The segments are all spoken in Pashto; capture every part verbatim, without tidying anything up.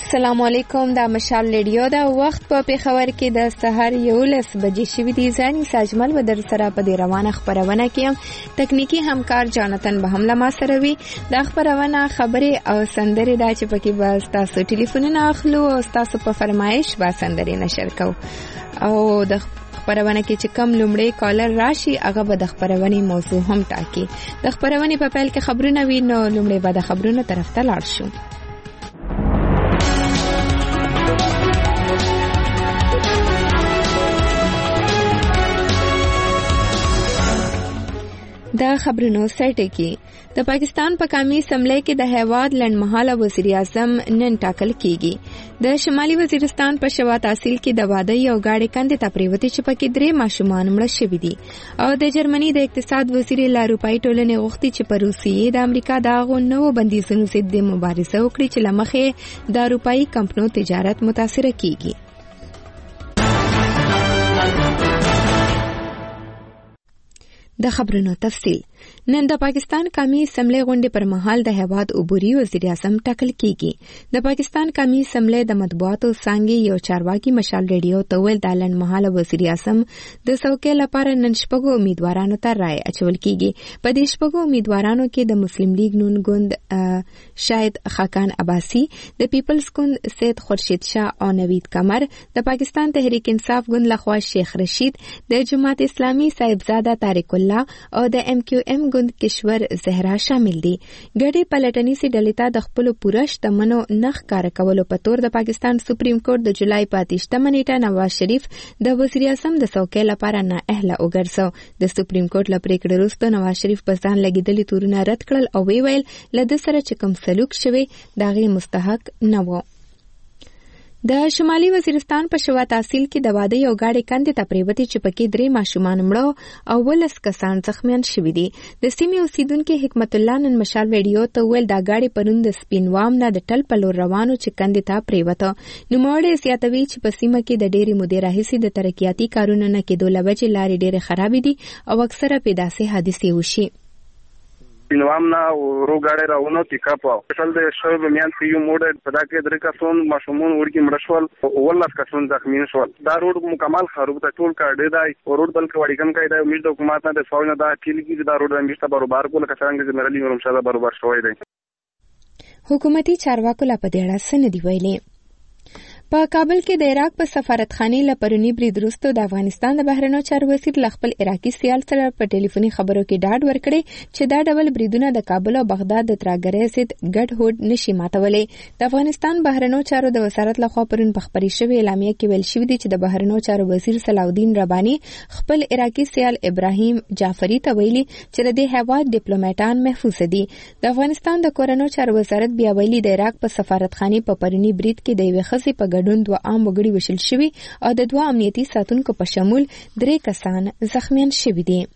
السلام علیکم. دا مشال ریډیو دا وخت په پیښور کې د سحر یولس بجې شوي دي. ځاني ساجمل و در سره په دې روانه خبرونه کې هم تکنیکی همکار جانتن به هم له ما سره وي. دا خبرونه خبرې او سندرې دا چې پکې به تاسو ټلیفونونه اخلو او تاسو په فرمایش به سندرې نشر کوو او د خبرونه کې چې کم لومړی کالر راشي هغه به د خبرونې موضوع هم ټاکي. د خبرونې په پیل کې خبرونه وي نو لومړی به د خبرونو طرف ته لاړ شو. دا خبرونو سرټه کې د پاکستان په قومي اسمبلی کې د هیواد لنډمهاله وزیر اعظم نن ټاکل کیږي. د شمالي وزیرستان په شوا تحصیل کې د واده یو گاډي کندې ته پریوتې چې پکې درې ماشومان مړه شوي دي او د جرمني د اقتصاد وزیر لا روپای ټولنې غوښتي چې په روسیې د امریکا د هغو نوو بندیزونو ضد د مبارزه وکړي چې له مخې د اروپایي کمپنیو تجارت متاثره کیږي. د خبرونو تفصیل. نن د پاکستان قومي اسمبلی غونډې پر مهال د هیواد عبوري وزیر اعظم ټاکل کیږي. د پاکستان قومي اسمبلی د مطبوعاتو څانګې یو چارواکي مشال ریډیو ته ویل د لنډمهاله وزیر اعظم د څوکۍ لپاره نن شپږو امیدوارانو ته رایه اچول کیږي. په دې شپږو امیدوارانو کې د مسلم لیگ نون ګوند شاهد خاقان عباسی، د پیپلز ګوند سید خورشید شاه او نوید قمر، د پاکستان تحریک انصاف ګوند لخوا شیخ رشید، د جماعت اسلامي صاحبزاده طارق الله او د ایم کیو ایم ګوند کشور زهرا شامل دي. ګډې پلټنیزې ډلې ته د خپلو پوره شتمنو نه ښکاره کولو په تور د پاکستان سپریم کورټ د جولای په اتهشتمه نیټه نواز شریف د وزیر اعظم د څوکۍ لپاره نااهله وګرځاو. د سپریم کورټ له پریکړې وروسته نواز شریف په ځان لګېدلي تورونه رد کړل او ویې ویل له ده سره چې کوم سلوک شوی د هغې مستحق نه و. د شمالي وزیرستان په شوا تحصیل کې د واده یو گاډي کندې ته پریوتې چې پکې درې ماشومان مړه او ولس کسان زخمیان شوي دي. د سیمې اوسیدونکي حکمت الله نن مشال ریډیو ته ویل دا گاډي پرون د سپینوام نه د ټل په لور روانو چې کندې ته پریوته. نوموړی زیاتوي چې په سیمه کې د ډېرې مودې راهیسې د ترقیاتي کارونو نه کېدو له وجې لارې ډېرې خرابې دي او اکثره پې داسې حادثې وشي. پینوامنا ورو گاڑی راونو پیکاپ ټل د شوب میان یو موډ په دا کې درې کسون ماشومان ورکی مړشول ولس کسون زخمین شول. دا روډ مکمل خراب ته ټول کاډې دی او روډ بلکې وړي کم کایدا امید د حکومت نه د فاونه دا کلیږي دا روډ همیشه برابر کول کسانګ چې مرلی ورم شاده برابر شوی دی. حکومتي چارواکو لا په دې اړه څه نه دی ویلي. په کابل کې د عراق په سفارتخانې له پرونی برید وروسته د افغانستان د بهرنیو چارو وزیر له خپل عراقي سیال سره په ټلیفوني خبرو کې ډاډ ورکړی چې دا ډول بریدونه د کابل او بغداد د ترهګرۍ ضد ګډ هوډ نشي ماتولی. د افغانستان بهرنیو چارو د وزارت لخوا پرون په خپرې شوې اعلامیه کې ویل شوي دي چې د بهرنیو چارو وزیر صلاح الدین رباني خپل عراقي سیال ابراهیم جعفری ته ویلي چې د دې هیواد ډیپلوماټان محفوظ دي. د افغانستان د کورنیو چارو وزارت بیا ویلي د عراق په سفارتخانې په پرونی برید کې د یوې ښځې په ګډون دوه عام وګړي وشل شوي او د دوه امنیتي ساتونکو په شمول درې کسان زخمیان شوي دي.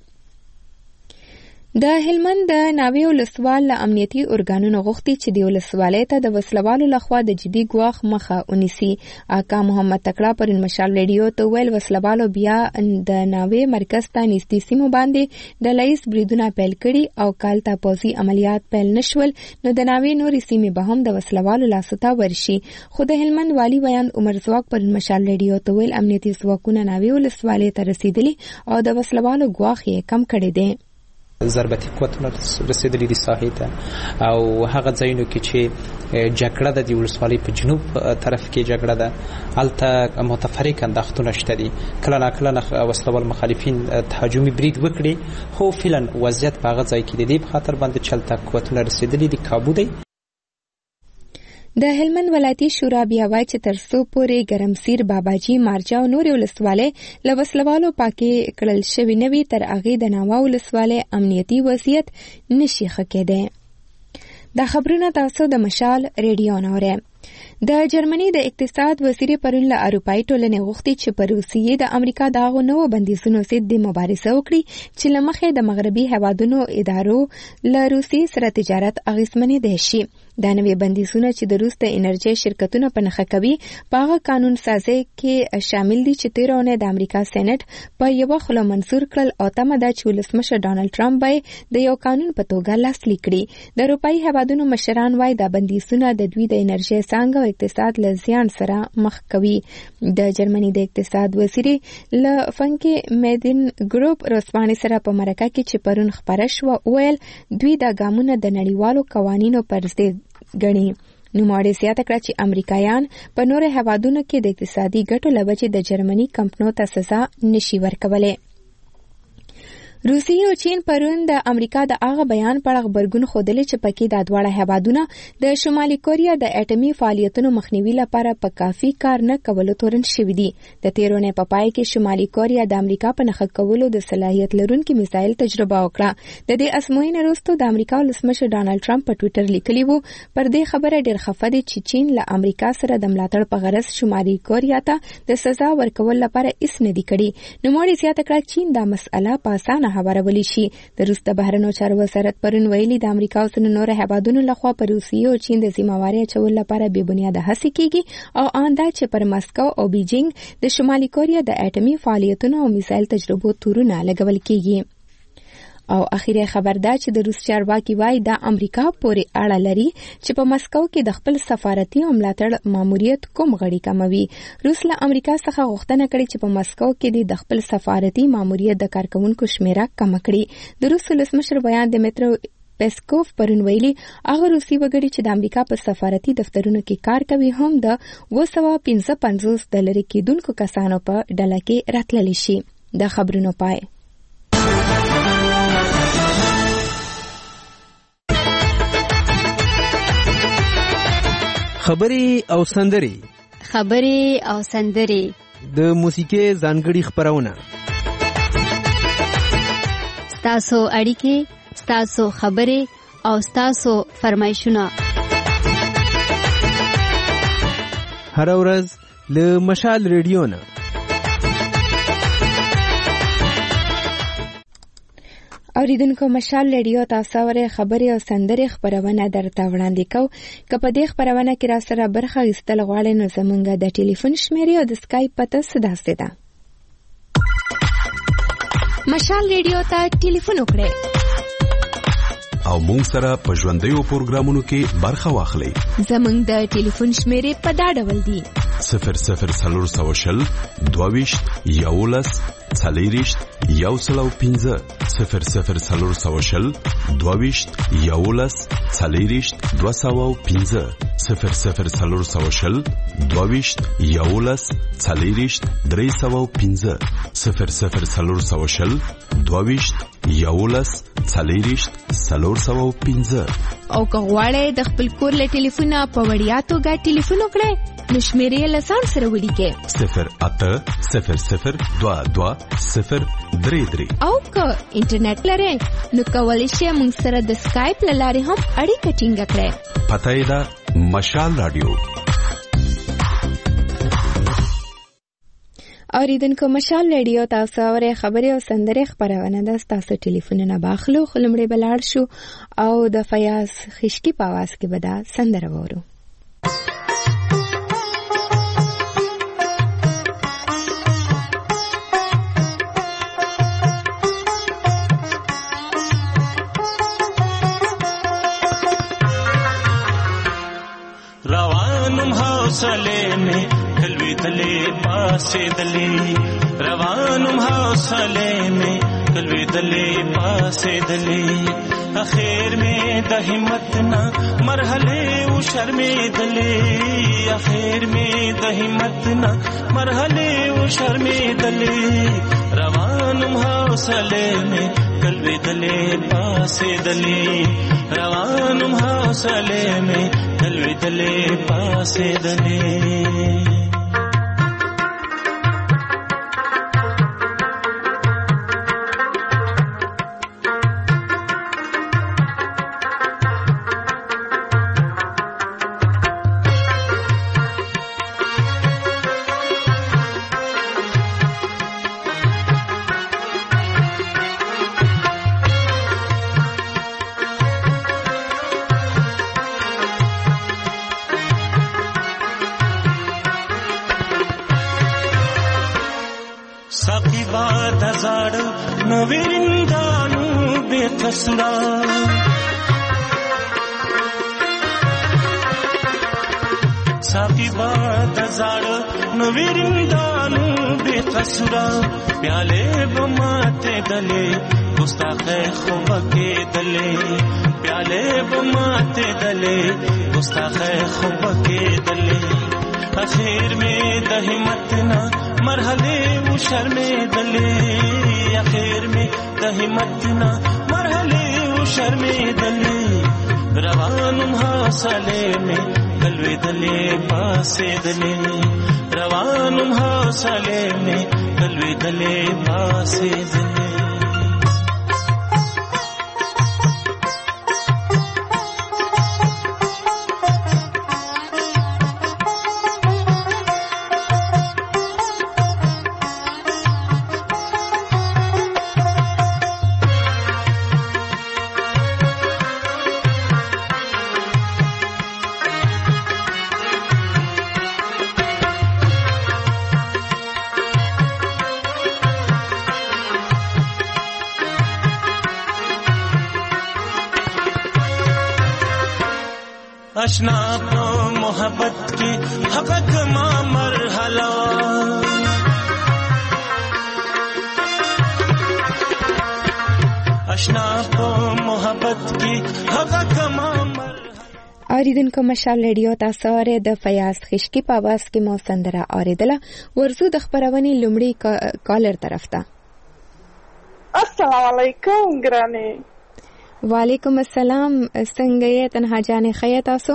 د هلمند د ناوې ولسوال له امنیتي ارګانونو غوښتي چې د ولسوالۍ ته د وسلوالو لخوا د جدي ګواښ مخه ونیسي. آقا محمد تکړه پرون مشال ریډیو ته ویل وسلوالو بیا د ناوې مرکز ته نږدې سیمو باندې د لایس بریدونه پیل کړي او کال ته پوځي عملیات پیل نشول نو د ناوې نورې سیمې به هم د وسلوالو لاسو ته ورشي. خو د هلمند والي ویاند عمر ځواک پرون مشال ریډیو ته ویل امنیتي ځواکونه ناوې ولسوالۍ ته رسیدلي او د وسلوالو ګواښ یې کم کړی دی. ضربتي قوتونه رسیدلي دي ساحې ته او هغه ځایونو کې چې جګړه د ولسوالۍ په جنوب طرف کې جګړه ده هلته متفرق انداختونه شته دي. کله ناکله وسلوال مخالفین تهاجمي برید وکړي خو فعلا وضعیت په هغه ځای کې د دې په خاطر باندې چلته قوتونه رسیدلي دي کابو دی. د هلمند ولایتي شورا بیا وایي چې تر څو پورې ګرمسیر، باباجي، مارجه او نورې ولسوالۍ له وسلوالو پاکې کړل شوي نه وي تر هغې د ناوه ولسوالۍ امنیتي وضعیت نشي ښه کېدی. دا خبرونه تاسو د مشال ریډیو نه اورئ. د جرمني د اقتصاد وزیر پرون له اروپایي ټولنې غوښتي چې په روسیې د امریکا د هغو نوو بندیزونو ضد د مبارزه وکړي چې له مخې د مغربي هیوادونو ادارو له روسیې سره تجارت اغېزمنېدی شي. دا نوې بندیزونه چې د روس د انرژۍ شرکتونه په نښه کوي په هغه قانون سازۍ کې شامل دي چې تېره اونۍ د امریکا سېنټ په یوه خوله منظور کړل او تمه ده چې ولسمشر ډانلډ ټرمپ به د یو قانون په توګه لاسلیک کړي. د اروپایي هیوادونو مشران وایي دا بندیزونه د دوی د انرژۍ څانګه اقتصاد له زیان سره مخ کوي. د جرمني د اقتصاد وزیر له فنکي میدن ګروپ رسوانې سره په مرکه کې چې پرون خبره شوه ویل دوی دا ګامونه د نړیوالو قوانینو پر ضد ګڼي. نوموړي زیاته کړه چې امریکایان په نورو هیوادونو کې د اقتصادي ګټو له وجې د جرمني کمپنیو ته سزا نشي ورکولی. روسیې او چین پرون د امریکا د هغه بیان په اړه غبرګون ښودلی چې پکې دا دواړه هیوادونه د شمالي کوریا د اټومي فعالیتونو مخنیوي لپاره په کافي کار نه کولو تورن شوي دي. د تیرونې په پای کې شمالي کوریا د امریکا په نښه کولو د صلاحیت لرونکي میزایل تجربه وکړه. د دې ازموینې وروسته د امریکا ولسمشر ډانلډ ټرمپ په ټویټر لیکلي وو پر دې خبره ډېر خفه دي چې چین له امریکا سره د ملاتړ په غرض شمالي کوریا ته د سزا ورکول لپاره هیڅ نه دي کړي. نوموړي زیاته کړه چین دا مسئله په اسانه هوارولی شي. د روس د بهرنیو چارو وزارت پرون ویلي د امریکا او ځینو نورو هیوادونو لخوا پر روسیې او چین د ذمہوارۍ اچولو لپاره بې بنیاده هڅې کیږي او آن دا چې پر مسکو او بیجینګ د شمالي کوریا د اټومي فعالیتونو او میزایل تجربو تورونه لګول کیږي. او اخیری خبر دا چې د روس چارواکي وایي دا امریکا پورې اړه لري چې په مسکو کې د خپل سفارتي او ملاتړ ماموریت کوم غړي کموي. روس له امریکا څخه غوښتنه کړې چې په مسکو کې د خپل سفارتي ماموریت د کارکونکو شمیره کم کړي. د روس ولسمشر بیان د میترو پیسکوف پرون ویلي هغه روسي وګړي چې د امریکا په سفارتي دفترونو کې کار کوي هم د دوه سوه پنځه پنځوس د لرې کېدونکو کسانو په ډله کې راتللی شي. د خبرونو پای. خبرې او سندرې خبرې او سندرې د موسیقي ځانګړي خبرونه ستاسو اړیکې ستاسو خبرې او ستاسو فرمایشونه هر ورځ له مشال ریډیو نه. اوریدونکو مشال ریډیو تاسو ورې خبرې او سندرې خبرونه درته وړاندې کوو. که په دې خبرونه کې را سره برخه اخیستل غواړئ نو زموږ د ټلیفون شمیرې او د اسکایپ پته داسې ده. مشال ریډیو ته ټلیفون وکړئ او مونږ سره په ژوندیو پروګرامونو کې برخه واخلئ. زموږ د ټلیفون شمیرې په دا ډول دي: صفر صفر څلور سوه شل دوه ویشت یولس څلېرویشت یو سل او پنځه صفر صفر څلور سوه شل دوه ویشت یولس څلېرویشت دوه سوه او پنځه صفر صفر څلور سوه شل دوه ویشت یولس څلېرویشت درې سوه او پنځه صفر صفر څلور سوه شل دوه ویشت یولس څلېرویشت څلور سوه او پنځه. او که غواړئ د خپل کور له ټلیفونه په وړیا توګه ټلیفون وکړئ نو شمیرې له ځان سره ولیکئ: صفر اته صفر صفر دوه دوه صفر درې درې. او که انټرنیټ لرئ نو کولی شئ موږ سره د اسکایپ له لارې هم اړیکه ټینګه کړئ. پته یې ده مشال راډیو. اوریدونکو مشال ریډیو تاسو اورئ خبرې او سندرې خبرونه ده. ستاسو ټلیفونونه باخلو خو لومړی به لاړ شو او د فیاض خشکی په اواز کې به دا سندره واورو. روانم حوصله میں دلوی دلے پاسے دلے روانم حوصله میں دلوی دلے پاسے دلے اخیر میں د ہمت نہ مرحلے او شرمے دلے اخیر میں د ہمت نہ مرحلے او شرمے دلے روانم حوصله میں دلوی دلے پاسے دلے روانم حوصله میں دلوی دلے پاسے دلے. زاړه نو ویریندانو بے قصورا پیاله بماته دلې ګستاخه خو بکې دلې پیاله بماته دلې ګستاخه خو بکې دلې اخیر میں د همت نا مرحله و شرمې دلې اخیر میں د همت نا مرحله و شرمې دلې روانم حوصله میں کلوې دلې پاسې دلې روانم حوصله میں کلوې دلې پاسې دلې اشنا پو محبت کی حقق ما مرحلہ اشنا پو محبت کی حقق ما مرحلہ اوریدونکو مشال ریډیو تاسو اورئ د فیاض خشکی په आवाज کې مو سندره اوریدله ورزو د خبرونې لومړی کالر طرف ته السلام علیکم ګرانه وعلیکم السلام څنګه یې تنها جانې خیا تاسو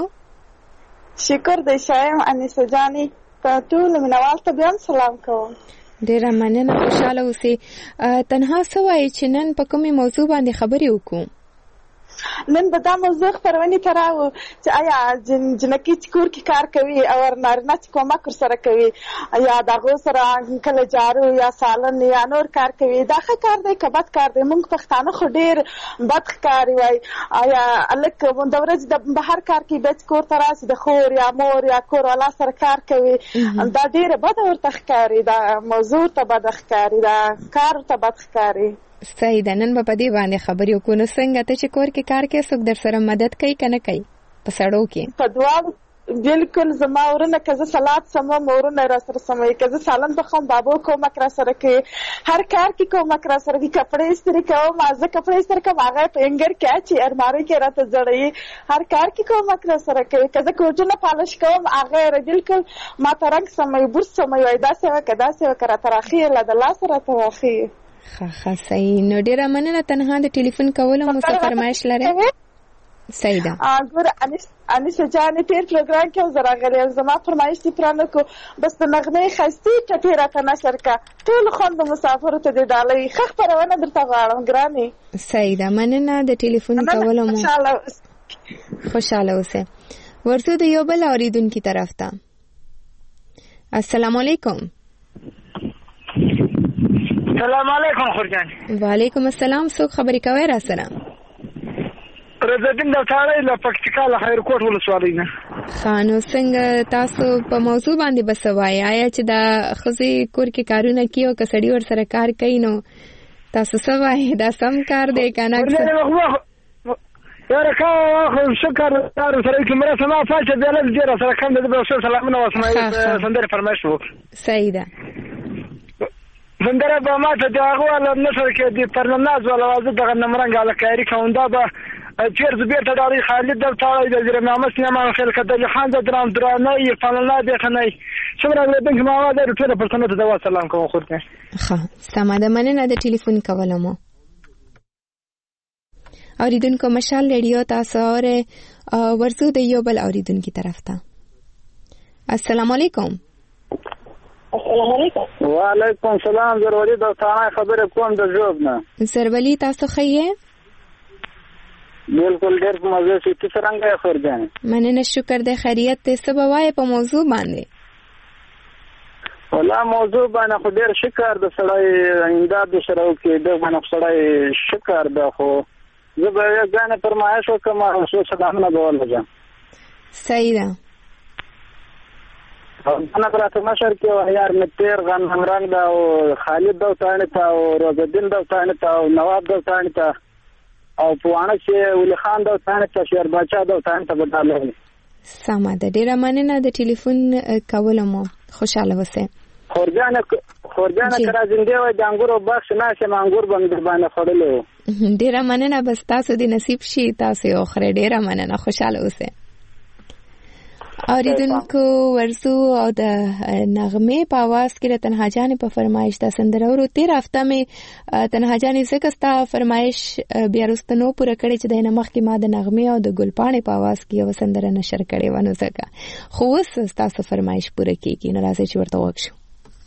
شکر دې شایم انیسه جانې ته ټول منوال ته بیا سلام کوم ډیره مننه خوشاله اوسئ تنها سوای چې نن په کومه موضوع باندې خبرې وکړو نن به دا موضوع خبرونه تراو چې آیا جنکی چې کور کې کار کوي او نارینه چې کومه کور سره کوي یا دغه سره کله جارو یا سالن یا نور کار کوي دا ښه کار دی که بد کار دی موږ پښتانه خو ډیر بد ښکاري وای آیا الک د ورځې د بهر کار کې بیت کور ته راسي د خور یا مور یا کور والا سره کار کوي دا ډیر بد ورته ښکاري دا موضوع ته بد ښکاري دا کار ته بد ښکاري صحیح ده نن به په دې باندې خبرې وکړو نو څنګه ته چې کور کې کار کوي څوک در سره مدد کوي که نه کوي په سړو کې په دواړو بالکل زما ورونه که زه سلاد سمم ورونه را سره سموي که زه سالن پخوم بابو کومک را سره کوي هر کار کې کومک را سره کوي کپړې استری کوم زه کپړې استری کوم هغه په انګر کې چې ارماري کې راته ځړوي هر کار کې کومک را سره کوي که زه کوټونه پالش کوم هغه بالکل ما ته رنګ سموي بورس سموي داسې وکړه داسې وکړه راته راخي له د لاس راته راخي ښه ښه صحیح نو ډیره مننه تنها د ټلیفون کولو مو څه فرمایش لرئ صحیح ده ګوره انیسه جانې تېر پروګرام کې زه راغلی یم زما فرمایش دې پوره نه کړو بس د نغمې ښایستې ټپې راته نشر کړه ټول خوند د مسافرو ته دې ډالوي ښه خپرونه درته غواړم ګرانې صحیح ده مننه د ټلیفون کولو مو خوشحاله اوسئ ورځو د یو بل اورېدونکي طرف ته السلام علیکم السلام علیکم خورجان وعلیکم السلام څوک خبرې کوي را سره رضدین د تاړې له پکتیکا له خیرکوټ ولسوالۍ نه خانو څنګه تاسو په موضوع باندې بسوای آیا چې دا خزي کور کې کارونه کیو که سړی ور سره کار کوي نو تاسو سوای دا سم کار دی کنه یاره کا شکر تار سره کې مره سما فاشه د له ډیر سره کم د رسول سلامونه واسمای سندره فرمایش وکړه صحیح ده سندره به ما ته د هغه ول نشر کې د پرناز ولا واځه دغه نمرنګ الکاری کوندا به چیرز بیرته داري خالد د تاړې د زیر نامه سینما خل کده خان د درام درانه فلنا به خنای څومره له بنک ما واده ټول پرسنت د سلام کوم خورته ښه سماده مننه د ټلیفون کولمو اوریدونکو مشال ریډیو تاسو اورئ ورزو د یو بل اوریدونکو طرف ته السلام علیکم السلام علیکم وعلیکم السلام زرولی د تانه خبره کوم د جواب نه زرولی تاسو خیه بالکل ډېر مزه شي چې څنګه خورځان مننه شکر د خیریت ته سبا وای په موضوع باندې ولا موضوع باندې خو ډېر شکر د سړی امداد سره کې د باندې سړی شکر د خو زه به ځان فرمایش وکم او سلامونه به ولګم صحیح ده انا برات مشر کې یار متیر غن همرنګ دا او خالد دا تانه تا او روزدین دا تانه تا او نواب دا تانه تا او پوانه چې ولي خان دا تانه تا شیر بچا دا تانه تا بدل سمه ده. ډیره مننه د ټلیفون کولو مو. خوشاله اوسئ. خورجانه خورجانه کرا زنده و د انګورو بخش ناشه انګور باندې باندې خړلې. ډیره مننه. بس تاسو د نصیب شي تاسو یو خره. ډیره مننه. خوشاله اوسئ. اوریدونکو ورسو او د نغمه په आवाज کې د تنها جان په فرمایش د سندره ورو تیر هفته مې تنها جان زکه ستا فرمایش بیا رستنو پوره کړی چې د نمخ کې ما د نغمه او د ګلپاڼې په आवाज کې یو سندره نشر کړي ونه زکه خو اوس تاسو فرمایش پوره کیږي نو راځي چې ورته وښیو.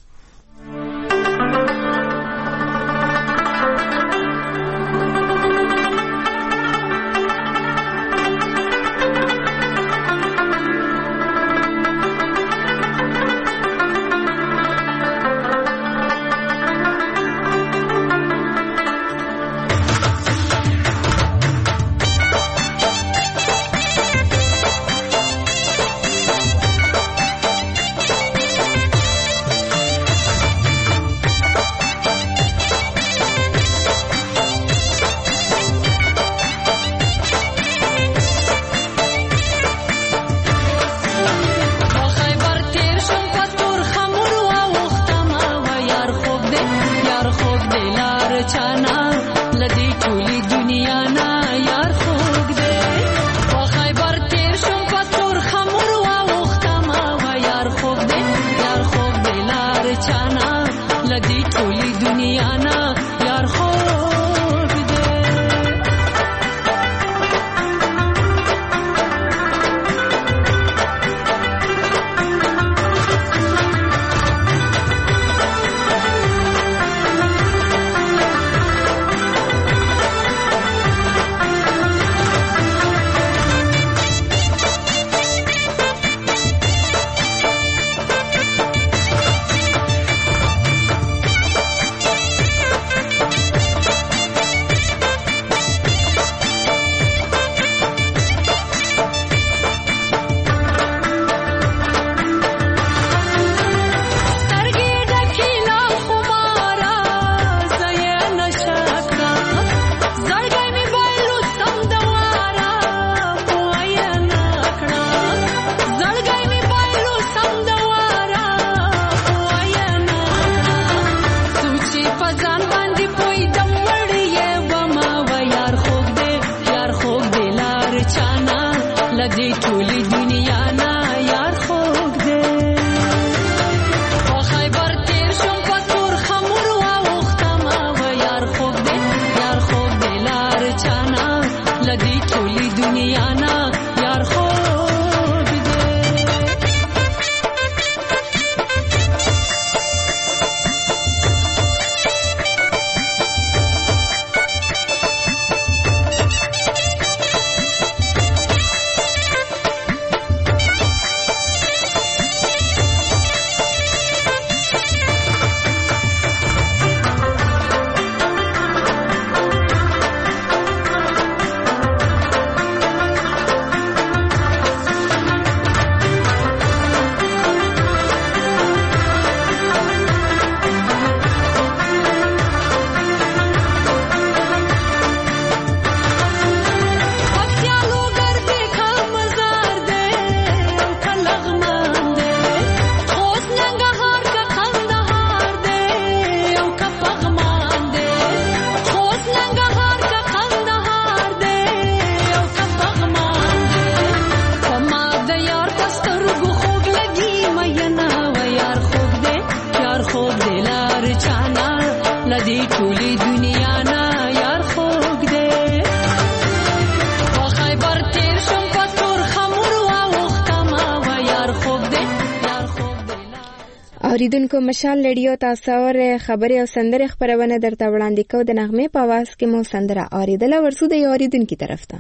اوریدونکو مشال لډیو تاسو ور خبري او سندره خبرونه درته وړاندې کوو د نغمه په आवाज کې مو سندره اوریدل ورسو د اوریدونکو طرف ته.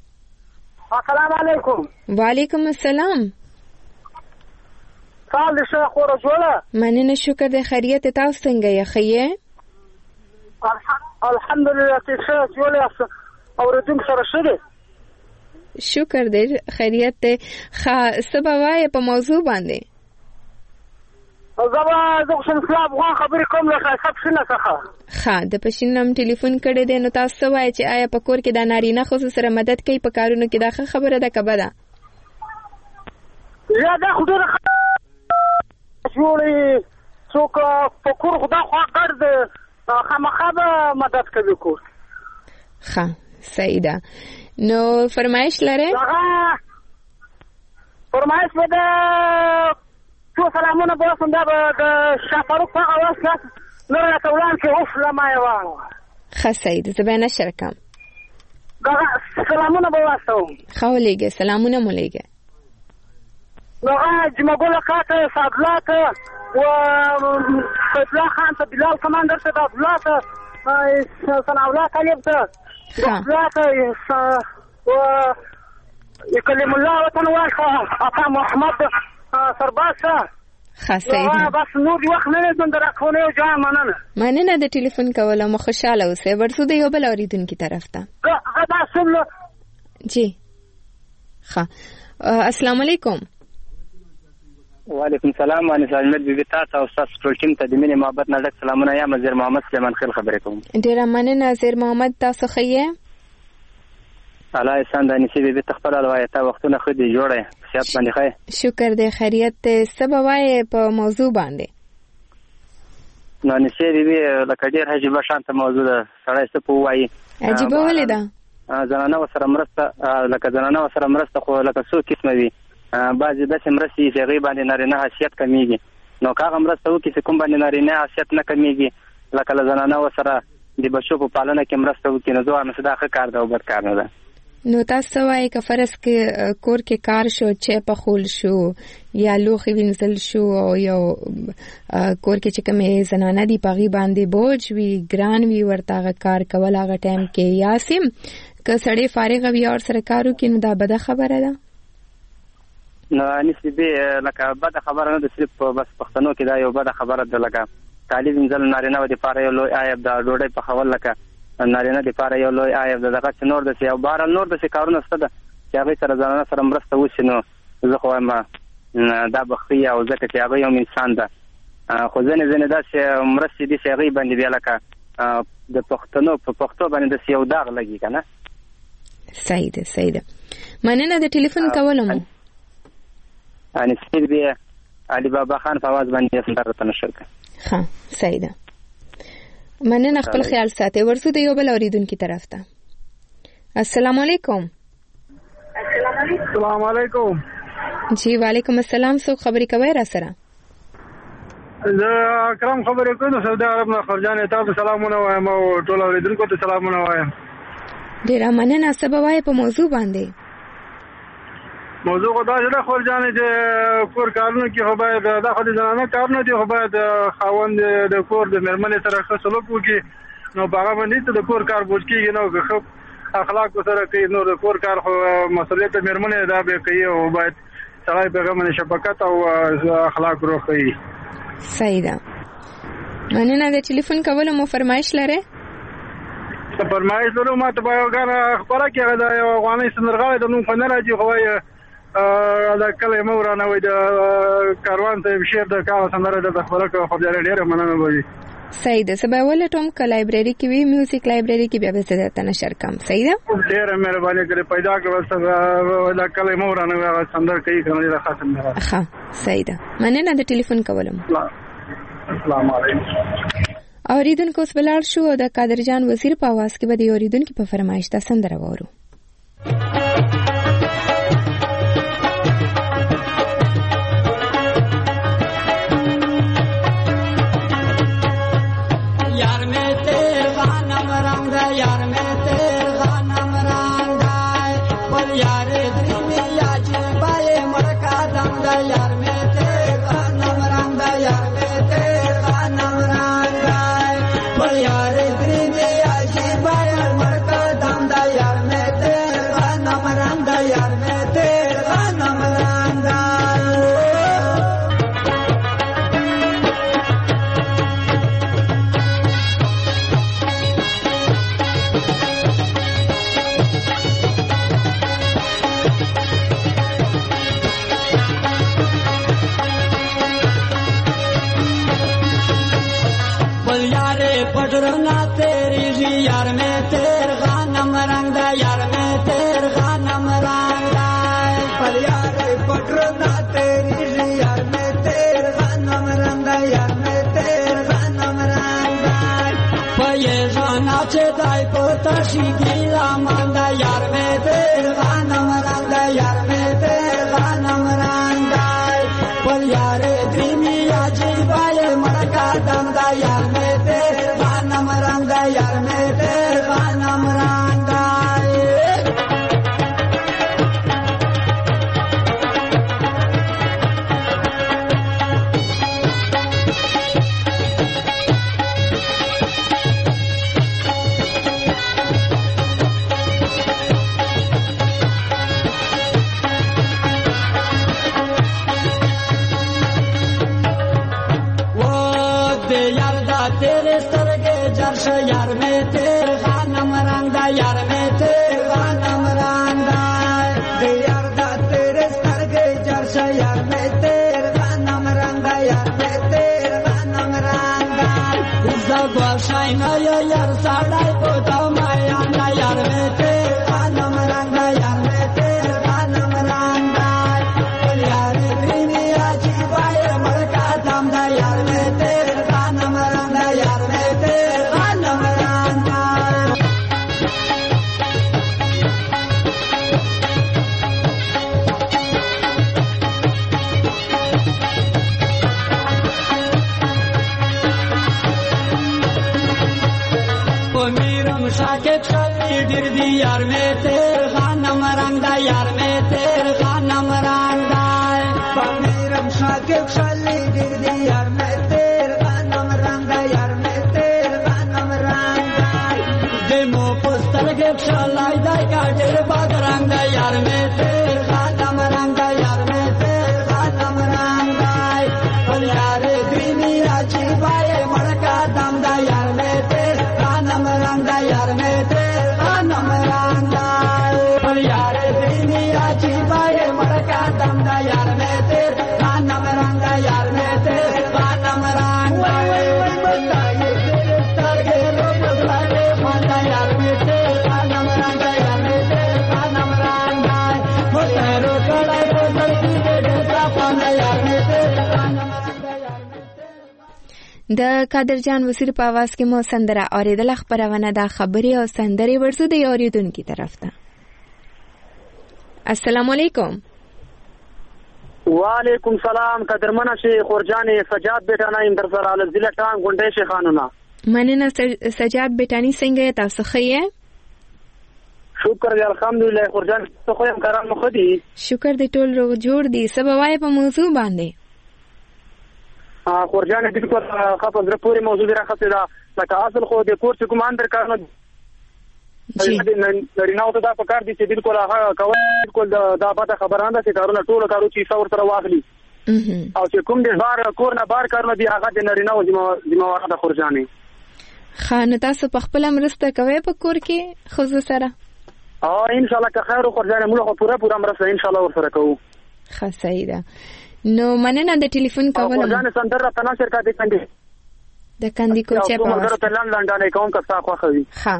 السلام علیکم. وعلیکم السلام. سال شه خور جوړه مننه شکر د خیریت تاسو څنګه یې خیه؟ الحمدلله چې جوړه اوریدونکو سره شه شکر دې خیریت ته. خا سبا په موضوع باندې زما زه کوم خلاف غوا خبرې کوم له خاصه شنه څخه ها د پښینم ټلیفون کړي دي نو تاسو وایي چې آیا په کور کې د نارینه خصوص سره مدد کوي په کارونو کې دا خبره ده کبه ده یا دا خو ډېره جوړې څوک په کور خدا خوا ګرد خامخا به مدد کوي کور. ښه صحیح ده. نو فرمایش لرئ؟ هغه فرمایش به د څو سلامونه به وسم دا به د شاه فاروق په هغه وخت نور راته وړاندې کړي اوف له ما یې واړوه. ښه صحیح ده، زه به یې نشر کړم. دغه سلامونه به واستوم. ښه ولیږئ، سلامونه مو لیږئ. نو هغه جمعګل اکا ته، سعدالله ته و سیدالله خان ته، بلال کماندر ته، د عبدالله ته، ثناءالله طالب ته، د عبدالله ته و کلیم الله وطنوال ته، عطا محمد سرباز ته. ښه صحیح ده. بس نور دې وخت نه لرم د راکونې او جان مننه. مننه د ټلیفون کولو، مو خوشحاله اوسئ. ورځو د یو بل اورېدونکي طرف ته. جی ښه. السلام علیکم. وعلیکم السلام. وانس احمد بیبي تاسو او تاسو ټول ټیم ته د مینې محبت نه ډک سلامونه. یم زیر محمد سلیمان خیل خبرې کوم. ډیره مننه زیر محمد، تاسو ښه یې؟ الله احسان د انیسې بیبي ته خپله وایه تا وختونه ښه دي جوړه یې په صحت باندې ښه یې؟ شکر دی خیریت دی. څه به وایې په موضوع باندې؟ نو انیسې بیبي لکه ډېر عجیبه شانته موضوع ده، سړی څه په ووایي. عجیبه ولې ده؟ زنانه ورسره مرسته لکه زنانه ورسره مرسته خو لکه څو قسمه وي. بعضې داسې مرستې چې هغې باندې نارینه حیثیت کمیږي، نو که هغه مرسته وکړي چې کوم باندې نارینه حیثیت نه کمیږي، لکه له زنانه ورسره د بچو په پالنه کې مرسته وکړي، نو زه وایم چې دا ښه کار ده او بد کار نه ده. نو تاسو څه وایئ که فرض کې کور کې کار شو، چای پخول شو یا لوښي وینځل شو او یو کور کې چې کومې زنانه دي په هغې باندې بوج وي، ګران وي ورته هغه کار کول هغه ټایم کې، یا سیم که سړی فارغه وي او سره کار وکړي، نو دا بده خبره ده؟ نو انیس بیبي لکه بده خبره نه ده، صرف بس پښتنو کې دا یو بده خبره ده. لکه کالي وینځل نارینه و دپاره یو لوی عیب ده، ډوډۍ پخول لکه نارینه دپاره یو لوی عیب ده. دغسې نور داسې او بهرحال نور داسې کارونه شته ده چې هغوی سره زنانه سره مرسته وشي، نو زه خو وایم دا به ښه وي، او ځکه چې هغوی هم انسان ده. خو ځینې ځینې داسې مرستې دي چې هغوی باندې بیا لکه د پښتنو په پښتو باندې داسې یو داغ لګي که نه. صحیح ده صحیح ده. مننه د ټلیفون کولو مو. انیسې بیا علي بابا خان په اواز باندې سندره ته نشر کړه. ښه صحیح ده. مننه، خپل خیال ساتئ. ورسو د یو بل اورېدونکي طرف ته. السلام علیکم. السلام علیکم. جی وعلیکم السلام. څوک خبرې کوئ را سره؟ زه اکرم خبرې کوم د سعودي عرب نه. خرجانې تاسو سلامونه وایم او ټول اورېدونکو ته سلامونه وایم. ډېره مننه. څه به وایې په موضوع باندې؟ موضوع خو دا چې ده خورجانې چې کور کارونو کې خو باید دا خو د زنانه کارونه دي، خو باید خاوند د کور د مېرمنې سره ښه سلوک وکړي، نو په هغه باندې ته د کور کار بوج کېږي، نو که ښه اخلاق ورسره کوي، نو د کور کار خو مسؤلیت د مېرمنې دا به کوي، او باید سړی په هغه باندې شفقت او اخلاق وروښيي. صحیح ده. مننه د ټلیفون کولو مو فرمایش لرئ؟ فرمایش لرو. ما ته به یو ګانه خپره کې هغه د یو افغاني سندرغاړی د نوم خو نه راځي، خو وایي دا کله مو رانه وای د کاروان ته شعر د کاغه سندره د خبره کوي، خو ډېره مننه وایي. صحیح ده. سبا ولټوم که لایبرری کې وي، میوزیک لایبرری کې بیا به زه درته نشر کړم. صحیح ده. ډېره مهرباني کړې پیدا کړه دا کله مو رانه هغه سندره کوي که ډېره ښه سندره. ښه صحیح ده. مننه د ټلیفون کولو. السلام علیکم. اورېدونکو اوس ولاړ شو او د قادر جان وزیر په اواز کې به د اورېدونکي په فرمایش دا سندره واورو. पटरना तेरी जी यार में तेर खानम रंग यार में तेर खानम रंग पर यार पटरना तेरी خوشی گیلا مانده یار می تیر غنم رنده یار می تیر غنم رنده پل یار دریمی عجیبای مرکا دنده یار می تیر غنم رنده یار می تیر غنم رنده یار می تیر غنم رنگا یار می تیر غنم رنگا دیار دا تیر سترگے جرش یار می تیر غنم رنگا یار می تیر غنم رنگا زگو شاینا یار ساڑای پوتا مایانا یار می تیر غنم رنگا یار می تیر غنم رنگا یار دینی عجیبای مرکا دم دا یار می تیر غنم رنگا یار می تیر شاکت خلی دیر دی یار می تیر غنم رنگ دا یار می تیر غنم رنگ دا پمیرم شاکت خلی دیر دی یار می تیر غنم رنگ دا یار می تیر غنم رنگ دا دمو پستر کے چلای دا کا دیر باد رنگ دا یار می تیر غنم رنگ دا یار می تیر غنم رنگ دا پل یار دینی عجیبای مڑکا دم دا یار می تیر غنم رنگ دا یار می تیر غنم رنگ دا پل یار دینی عجیبای مڑکا دم دا یار می تیر غنم رنگ دا یار می تیر غنم رنگ دا وای وای بتائیے تیرے سترگے رو بدلے ماندا یار می تیر غنم رنگ دا یار می تیر غنم رنگ دا وہ تیرو کڑائی بدلتی دے دیتا پاندا یار می تیر غنم رنگ دا یار می د قادر جان وزیر په आवाज کې مو سندره اوریدل خبرونه د خبري او سندري ورسو د اوریدونکو طرف ته. السلام علیکم. وعلیکم سلام. قدرمنه شیخ خورجان سجاد بیٹانا اندر سره ال ضلع ټان غونډه شیخانونه. مننه سجاد بیٹانی څنګه تاسو ښه؟ شکر دی الحمدلله. خورجان ته خو هم کاران مخ دي. شکر دی ټول روغ جوړ دي. سبا وای په موضوع باندې. خورجان د دې په خاطر د پوری موضوع راخته دا لکه اصل خو د کورس کوماندر کارنه جی نارینه ته دا پکار دي چې بالکل هغه کوي بالکل دا پته خبرانه ده چې کارونه ټول کارو چې څور سره واخلي او چې کوم د بار کور نه بار کارونه دي هغه د نارینه او ذمہوار ده. خورجانې خان تاسو په خپل مرسته کوي په کور کې خو سره اه ان شاء الله که خیر. خورجانې موږ پوره پوره مرسته ان شاء الله ور سره کوو. ښه صحیح ده. نو مننه د ټلیفون کولم. خورجانې سندر را تناشر کا دي کندي د کندي کوچه په واسطه ته لاندې لاندې کوم کستا خو خوي. ها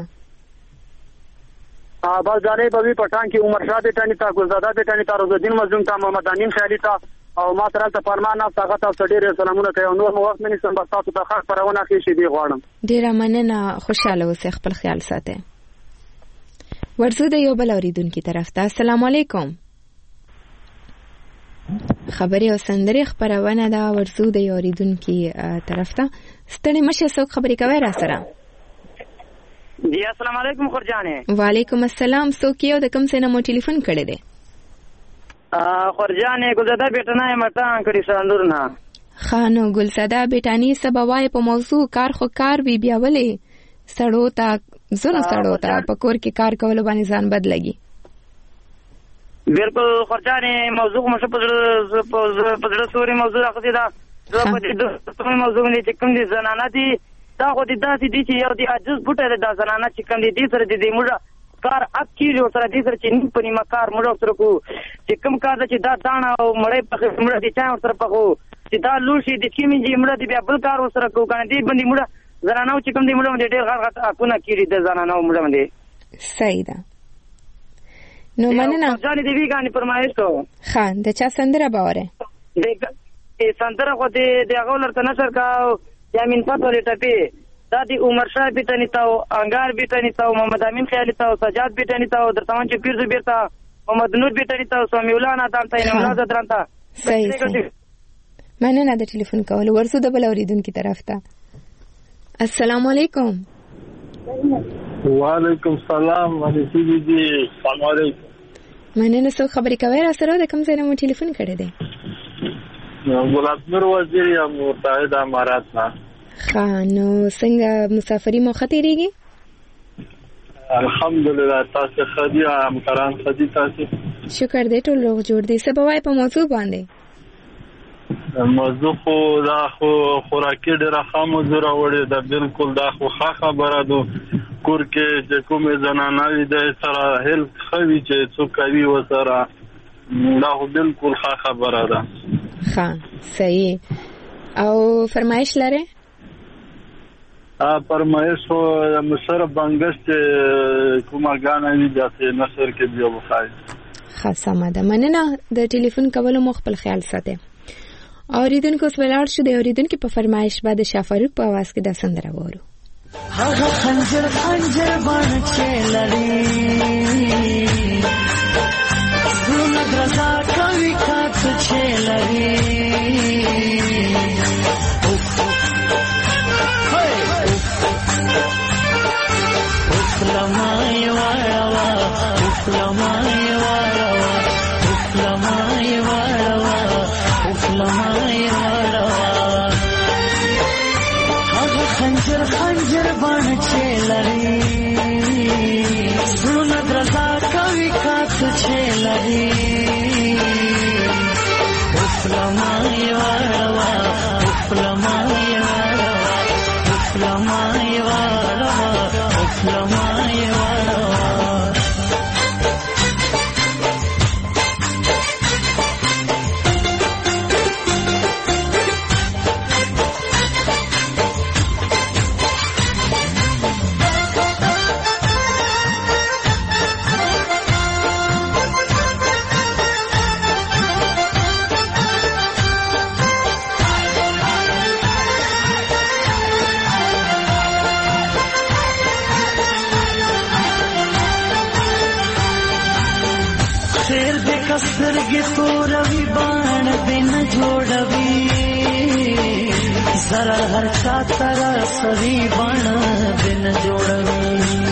ا باز جانې په وی پټان کې عمر شاه بیٹانی تا ګلزاده بیٹانی تا روز الدین مظلوم تا محمد امین خیالی تا او ما تر ته فرمان او طاقت او ډېر سلامونه کوي. نو وخت مني سم بس تاسو ته خاص پرونه کې شي دی غواړم. ډېر مننه. خوشاله اوسئ. خپل خیال ساتئ. ورزو د یو بل اوریدونکو طرف ته. السلام علیکم. خبري او سندري خبرونه دا ورزو د یو اوریدونکو طرف ته. ستړي مشه څوک خبري کوي را سره؟ جی السلام علیکم خورجانې. وعلیکم السلام. څوک یو د کوم څه نه مو ټلیفون کړی دی؟ خورجانې ګلزاده بیٹانه مټان کړي ساندور نه. خانو ګلزاده بیٹانی سبوای په موضوع کار خو کار وی بیا ولې سړو تا زونو سړو تا په کور کې کار کول باندې ځان بد لګي. بالکل خورجانې موضوع مشه په پزړه سوري موضوع راځي دا زه په دې د موضوع نه چې کوم دي زنانه دي دا خو دې داسې دي چې یو دي عجز بوټه دا زنانه چې کوم دي دې سره دې موږ کار اپ کیږي سره دې سره چې نیم پنیمه کار موږ سره کو چې کوم کار چې دا دانا او مړې په موږ دې چا سره پخو چې دا لوشي د کیمې چې موږ دې بیا بل کار سره کو کنه دې باندې موږ زنانه چې کوم دې موږ دې ډېر غلط اپونه کیږي د زنانه موږ باندې. صحیح ده. نو مننه. ځان دې ویګانی فرمایش کو. خان د چا سندره باوره؟ دې سندره خو دې د هغه لرته نشر کا یامین پاتولې ټپی دا دی عمر شاه بیتانی تاو انگار بیتانی تاو محمد امین خیالی تاو سجاد بیتانی تاو در تمام چې پیرزو بیرتا محمد نور بیتانی تاو سمیولانا دانتا نماز درانتا صحیح صحیح مننه د ټلیفون کول. ورسو د بل اوریدونکو طرف ته. السلام علیکم. وعلیکم السلام ورحمت الله. السلام علیکم. مننه. څو خبرې کوي را سره د کوم ځای نه مو ټلیفون کړی دی؟ ګلاب نور وزیر یا متحده امارات نه. ښه نو څنګه مسافري مو ښه تېرېږي؟ الحمدلله. تاسو ښه دي؟ همکاران ښه دي؟ تاسو شکر دی ټول روغ جوړ دي. څه به وایې په موضوع باندې؟ موضوع خو دا خو خوراکي ډېره ښه موضوع راوړې ده. بالکل دا خو ښه خبره ده. کور کې چې کومې زنانه وي د سره هیلپ ښه وي چې څوک کوي ورسره، دا خو بالکل ښه خبره ده. ښه صحیح. او فرمایش لرئ؟ فرمایش خو مشر بنګش چې کومه ګانه وي داسې نشر کې بیا وخایي. ښه سمه ده. مننه د ټلیفون کولو مو خپل خیال ساتئ. اوریدونکو اوس ولاړ شو د اوریدونکو په فرمایش باندې شاه فاروق په आवाज کې د سندره وورو. هغه خنجر خنجر باندې چې لري زړه درزا کوي کاڅ چې لري لمای وړوا لمای وړوا لمای وړوا لمای وړوا هغه خنجر خنجر باندې چې لري زړه درزا کوي کاڅ چې لري لمای وړوا لمای وړوا لمای وړوا لمای وړوا سترګې توروي باڼه دې نه جوړوي زره هر چا ته رسوي باڼه دې نه جوړوي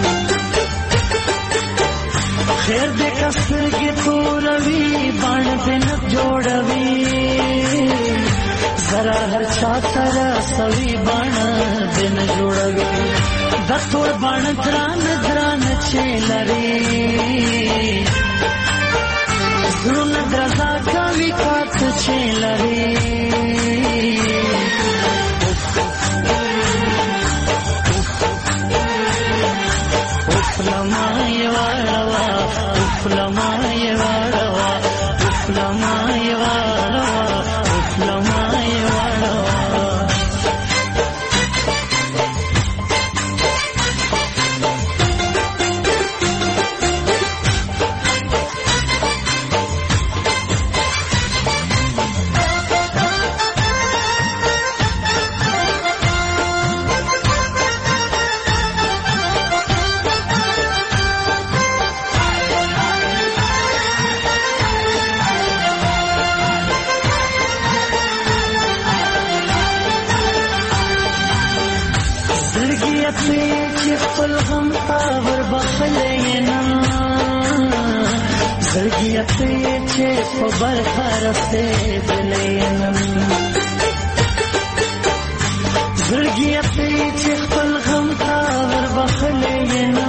خیر دې که سترګې توروي باڼه دې نه جوړوي زره هر چا ته رسوي باڼه دې نه جوړوي د تور باڼه درانه درانه چې لري زړه درزا کوي کاڅ چې لري لمای وړوا لمای وړوا لمای وړوا لمای وړوا زړګیته چې په برخه دلینم زړګیته چې خپل غم تا ور بخلینم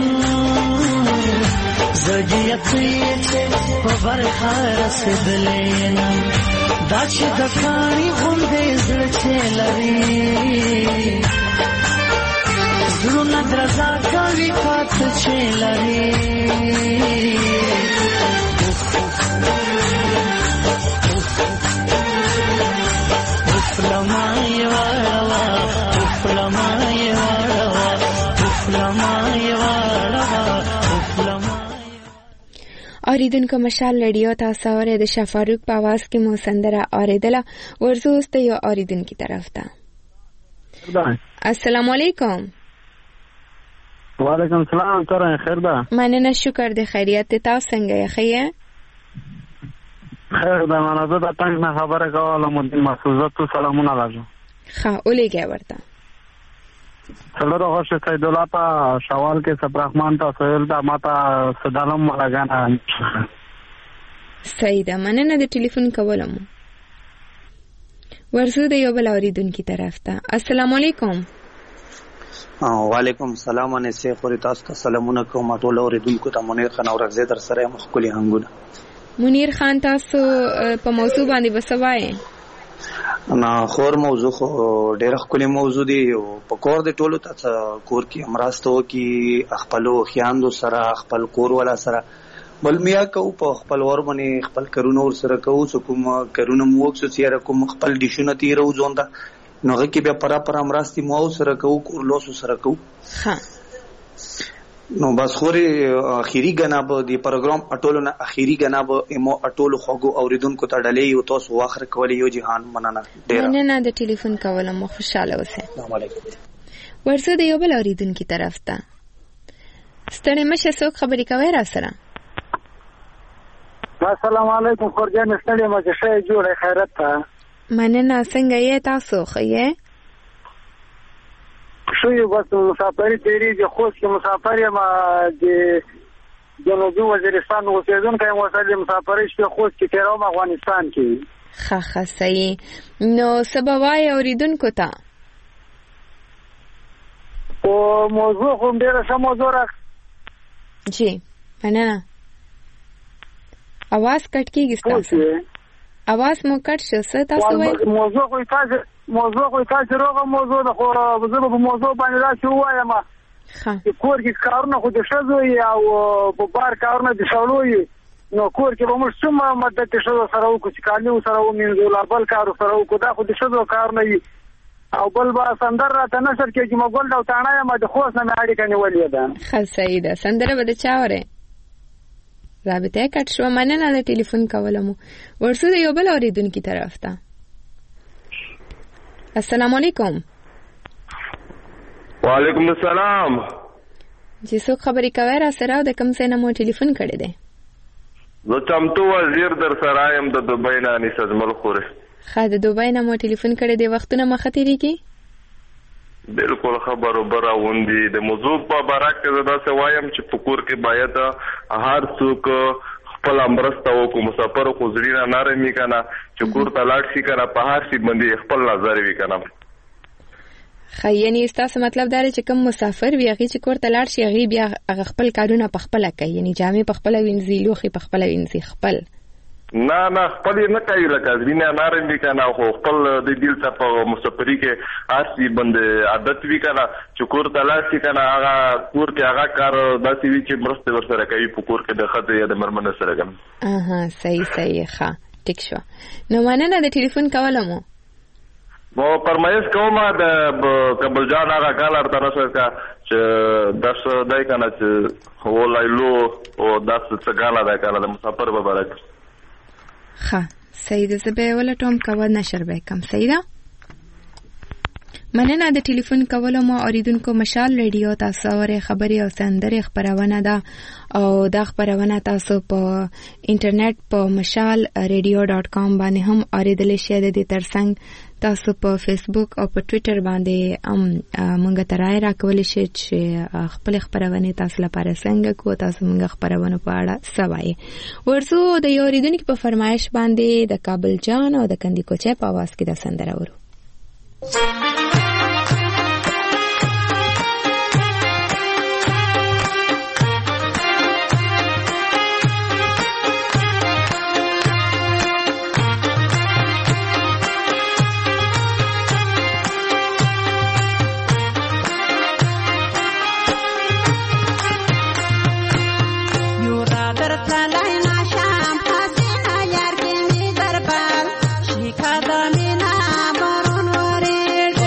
زړګیته چې په برخه دلینم دا چې د کانی غوندې زړه چې لري زړه درزا کوي کاڅ چې لري لمای وړوا لمای وړوا لمای وړوا لمای. اوریدونکو مشال لډیو تاسو اورئ د شاه فاروق په आवाज کې مو سندره اوریدله. ورزو است یو اوریدونکو طرف ته. السلام علیکم. وعلیکم السلام. تر خیر ده؟ مننه، شکر د خیریت. تاسو څنګه یې؟ خیر خیر ده. من از تنگ نه خبره کولم مسعود تو سلامونه لازم. ښه ولېږه ورته. سلام خوش سید الله په شوال کې صبرحمان ته سهیل دا ماته سلام لګانا. سیده مننه د ټلیفون کولم. ورزو د یو بل اوریدونکو طرف ته. السلام علیکم. وعلیکم السلام. انا سي خوري تاسو ته سلامونه کوم. ټول اوریدونکو ته منیر خان او رغزه در سره مخکلي هنګونه. منیر خان تاسو په موضوع باندې وسوای؟ انا خور موضوع خو ډېر خپل موضوع دی او په کور د ټولو ته کور کې امراستو کې خپلو خیاندو سره خپل کور ولا سره بل میا کو په خپل ور باندې خپل کرونه ور سره کو چې کوم کرونه مو وکړو چې کوم خپل ډیشونه تیرو ځوندا نوغه کې بیا پرا پر امراستی مو سره کو کور لوسو سره کو. ها نو بس خوري اخیری غناب دی پروګرام اټولو نه اخیری غناب امو اټولو خوګو اوریدونکو ته ډلې یو تاسو واخر کولې یو جهان مننه ډیر مننه د ټلیفون کولم. خوشاله اوسه. السلام علیکم. ورسره د یو بل اوریدونکو طرف ته ستړي مشه څوک خبرې کوي را سره؟ السلام علیکم. خورجان ستړي مشه شي جوړه خیرت ته. مننه، څنګه یې تاسو؟ ښه یې؟ شو یو بس مسافرې تیریږي. خوست کې مسافر یم د جنوبي وزیرستان اوسېدونکی یم. اوس د مسافرۍ شپې خوست کې تېروم افغانستان کې. ښه ښه صحیح. نو څه به وایې اورېدونکو ته؟ خو موضوع خو ډېره ښه موضوع را جی مننه. اواز کټ کېږي ستاسو. اواز مو کټ شو. څه تاسو وایي؟ موضوع خو تاسو موضوع خو تاسو روغه موضوع ده. خو زه په موضوع باندې راځم وایم چې کور کې کارونه خو د ښځو او په بار کارونه د سړو نو کور کې به موږ څومره مدت د ښځو سره وکړو چې کالي سره ومینځو لا بل کار سره وکړو. دا خو د ښځو کارونه وي. او بل به سندر راته نشر کې چې ما ګل او تاڼه یم د خوست نه مې اړیکه نیولې ده. ښه صحیح ده. سندره به د چا وره؟ رابطه کټ شو. مننه د ټلیفون کولم. ورسره یو بل اوریدونکو طرف ته. السلام علیکم. وعلیکم السلام. جی څوک خبرې کوي را سره او د کوم ځای نه مو ټلیفون کړی دی؟ زه چمتو وزیر در سره یم د دوبۍ نه. انیس اجمل خوري. ښه د دوبۍ نه مو ټلیفون کړی دی. وختونه مخه تېرېږي؟ بالکل خبرو برا وندي. د موضوع په باره کې زه داسې وایم چې په کور کې باید هر څوک خپل امرسته وکړو. مسافر خو زړه نه نرمي کنه چې کور ته لاړ شي کنه په هر شي باندې خپل نظر وي کنه. خو یعنی تاسو مطلب دا چې کوم مسافر وي هغه چې کور ته لاړ شي هغه بیا هغه خپل کارونه په خپل کوي. یعنی جامې په خپل وینځي، لوخي په خپل وینځي خپل. نه نه خپل نه کوي. لکه ځینې نارمي کنه خو خپل د دل څخه په مسافرۍ کې هر شي باندې عادت وي کنه چې کور ته لاړ شي کنه هغه کور کې هغه کار داسې وي چې مرسته ورسره کوي په کور کې د خځې یا د مرمنه سره کوم. اها صحیح صحیح. ښه ټیک شو. نو مننه د ټلیفون کولم. مو پرمایش کومه د کابل جان هغه کالر تر اوسه کا چې داس دای کنه چې ولایلو او داس څنګه لا کنه د مسافر په اړه. ښه صحیح ده. زه به ولټوم کوه نشر به کم. صحیح ده. مننه د ټلیفون کولو مو اوریدونکو. مشال ریډیو تاسو اورئ خبري او سندري خبرونه ده او دا خبرونه تاسو په انټرنیټ په مشال ریډیو ډاټ کام باندې هم اوریدل شئ. د دې ترڅنګ تاسو په فیسبوک او په ټوئیټر باندې هم مونږ ته رائے راکول شئ چې خپل خبرونه تاسو لپاره څنګه کو تاسو مونږ خبرونه په اړه سوای. ورسو د یو اوریدونکو په فرمایش باندې د کابل جان او د کندی کوچه په आवाज کې د سندره ورو. Shikada mina barun wari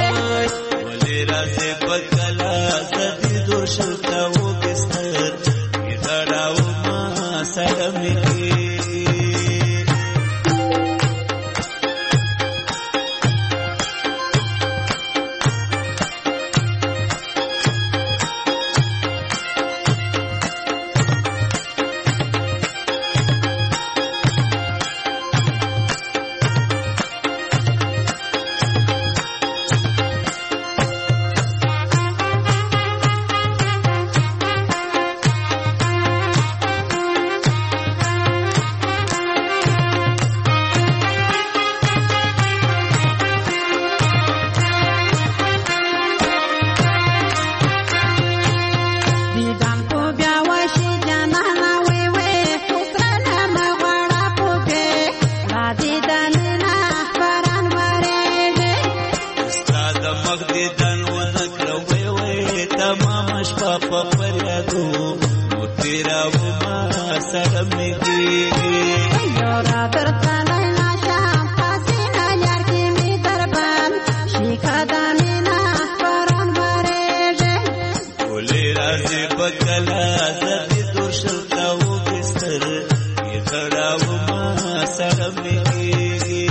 مخ دې دن و نکړه وې وې تمام شپه په فریادو نو تیرا و ما سره مې کېږي یو را درته لیلا شم پاسینه یار کې مې دربان شیکا د مینا پران بریږي ولې راځي بکلا زدي دوشل تا و بستر یې غړا و ما سره مې کېږي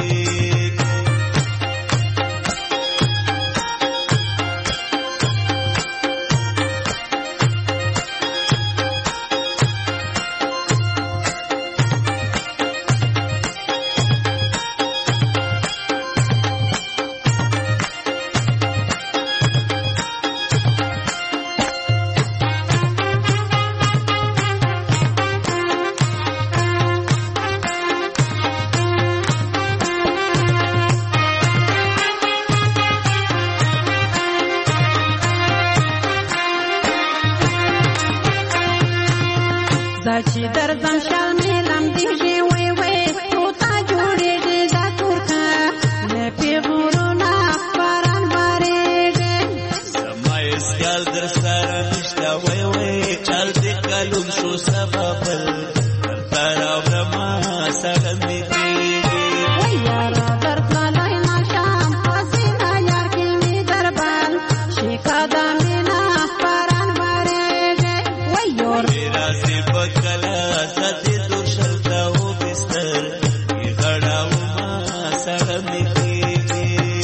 چې درځم شال میلم دیږي وې وې تو تا جوړېږي دا تورکه نه پیغورونه پران بارېږي زما اسیال در سره نشته وې وې چل دې کلوم شو سببل درته راوړما سره مې کېږي وای یاره درته لیلا شم پاسینه یار کې مې دربان شیکا د مینا پران بارېږي وای یاره راځي بکلا زدي دوشل تا و بستر یې غړا و ما سره مې کېږي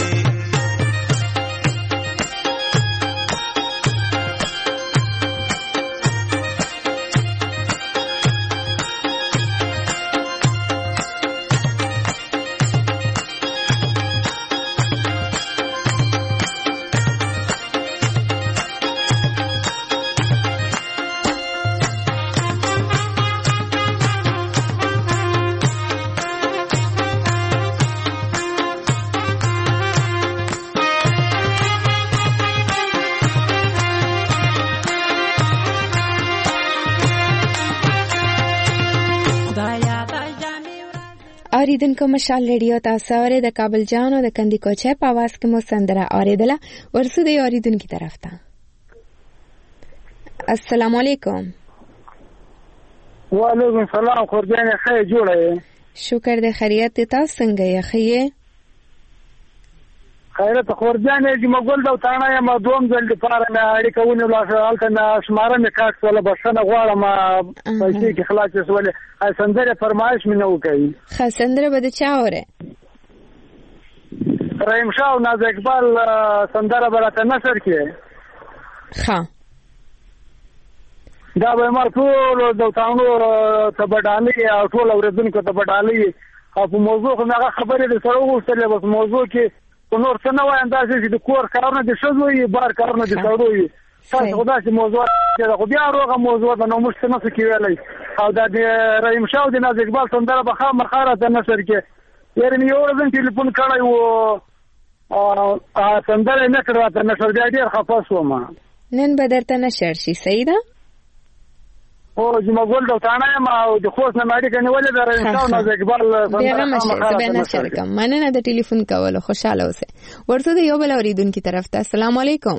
اوریدونکو مشال ریډیو تاسو اورئ د کابل جان او د کندی کوچه په आवाज کې مو سندره اوریدله ورسو د اوریدونکو طرف ته السلام علیکم وعلیکم السلام خورجان خیر جوړه شکر د خیریت تاسو څنګه یې خیه خیرت خورجان چې مګول دا تاڼه ما دوم ځل لپاره نه اړیکه ونه لاسه الته نه شماره مې کاټ ولا بشنه غواړم پیسې کې خلاص وسولې سندره فرمایش مې نه وکړي خا سندره به چا اوره رحیم شاه او ناز اقبال سندره برته نشر کې ها دا به مر ټول د تاڼو تبډالي او ټول اوریدونکو تبډالي او په موضوع هغه خبرې د سره وستلې بس موضوع کې نور څه نه وای اندازې چې د کور کارونه د شزو یې بار کارونه د سړو یې تاسو خدای چې موضوع دا خو بیا روغه موضوع ده نو موږ څه نه کوي ویلای او دا د رحیم شاه د ناز اقبال سندره به خامخاره د نشر کې یاره یو ورځ ټلیفون کړی و او سندره نه کړه د نشر بیا ډیر خفه شوم نن به درته نشر شي صحیح ده او چې مګول دا تاڼه ما او د خوښ نه ماړي کنه ولې د رحیم شاه ناز اقبال سندره به نشر کوم مننه د ټلیفون کولو خوشاله اوسه ورته د یو بل اوریدونکو طرف ته السلام علیکم